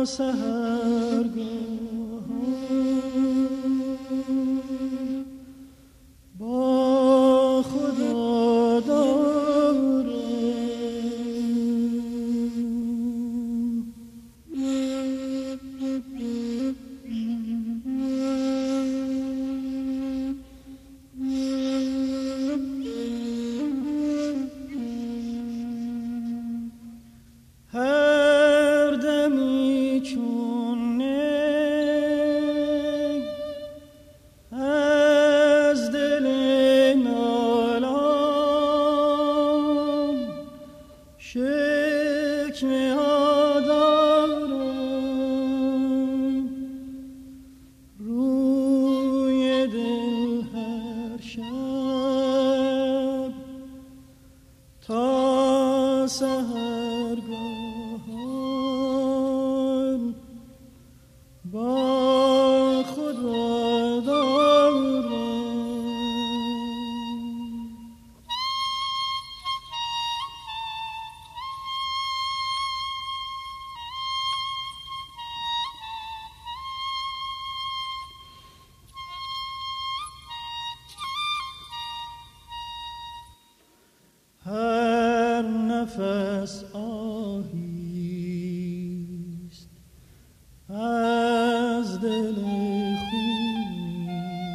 نفس آهیست از دل خونی،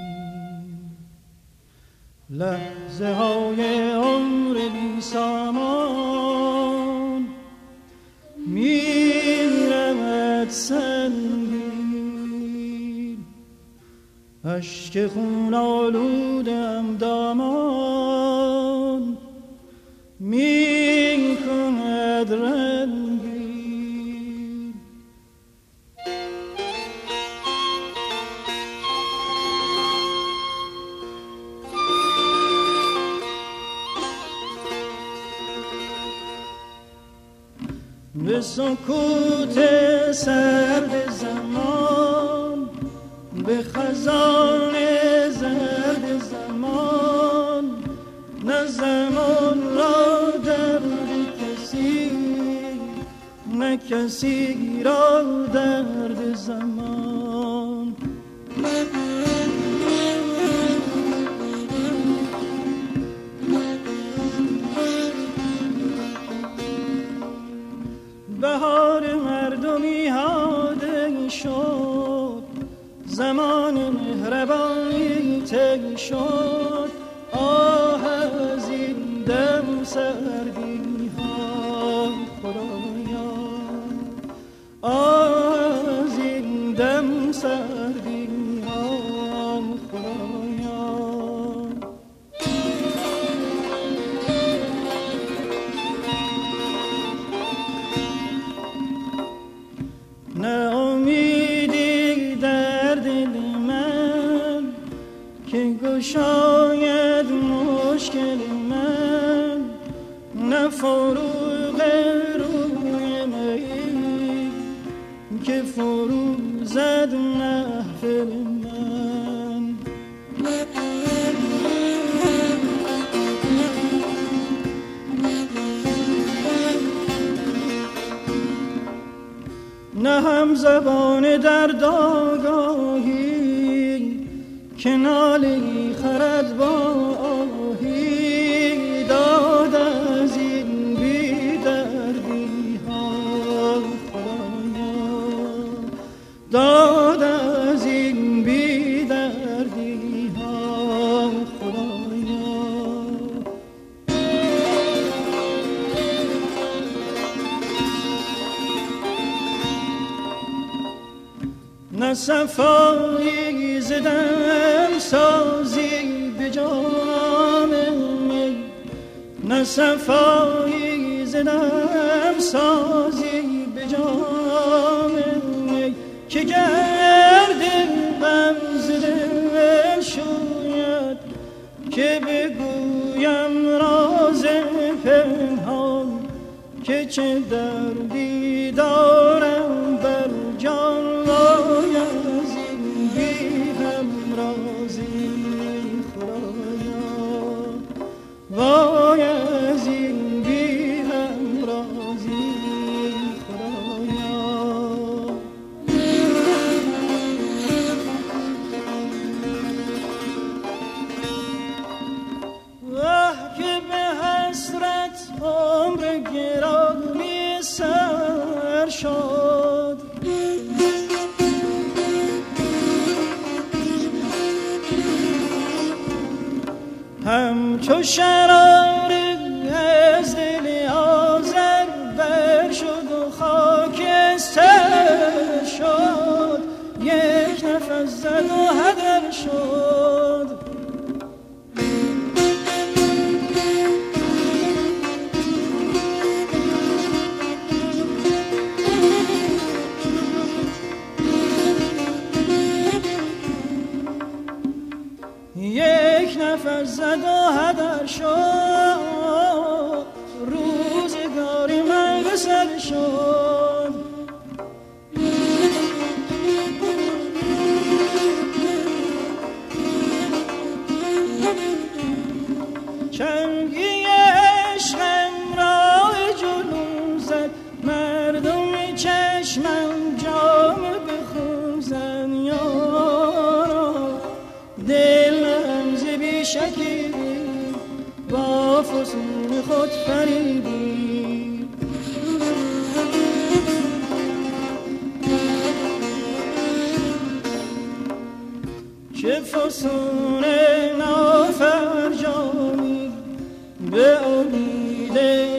لحظه های عمر بی سامان میرمد سنگین، اشک خون آلودم دامان می کند رنگین. به سکوت سرد زمان، به خزان زرد زمان، نه زمان را درد کسی، نه کسی را درد زمان. بهار مردمی هاده شد، زمان مهربانی طی شد. آه از این دم سردی ها خدایا، آه از این دم سردی ها خدایا. نه امیدی در دل من که گشاید مشکل من، نه فروغ روی می که فرو زد محفل من. نه هم زبان درد آگاهی که نالی خرد با آهی، داد از این بی دردی ها خدایا، داد از این بی دردی ها خدایا. نه صفایی زدم سازی به جام می، نه صفایی زدم سازی به جام می که گرد غم زده شوید، که بگویم راز پنهان که چه دردی دارم بر جان. وای از این بی همرازی خدایا، وای از این بی همرازی خدایا. شد. همچو شرار از دل آذر بر شد و خاکستر شد، یک نفس زد و هدر شد. یک نفس زد و هدر شد، روزگاری من گسل شد. چنگی عشقم راه جلوم زد، مردم چشمم جام بخون زد. یارا دلم ز بیشکی با فسون خود فریبی. چه فسون نافرجامی به امید